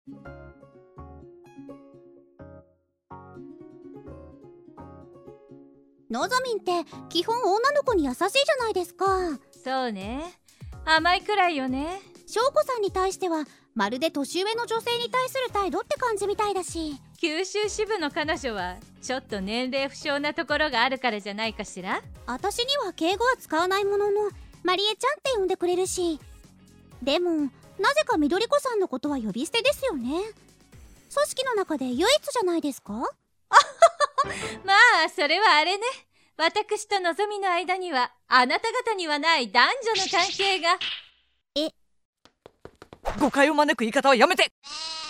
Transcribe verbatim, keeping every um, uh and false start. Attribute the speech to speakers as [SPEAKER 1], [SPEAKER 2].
[SPEAKER 1] のぞみんって基本女の子に優しいじゃないですか。
[SPEAKER 2] そうね、甘いくらいよね。
[SPEAKER 1] 翔子さんに対してはまるで年上の女性に対する態度って感じみたいだし。
[SPEAKER 2] 九州支部の彼女はちょっと年齢不詳なところがあるからじゃないかしら。
[SPEAKER 1] 私には敬語は使わないもののマリエちゃんって呼んでくれるし。でもなぜか緑子さんのことは呼び捨てですよね。組織の中で唯一じゃないですか。
[SPEAKER 2] まあそれはあれね。私とのぞみの間にはあなた方にはない男女の関係が。
[SPEAKER 1] え、
[SPEAKER 3] 誤解を招く言い方はやめて。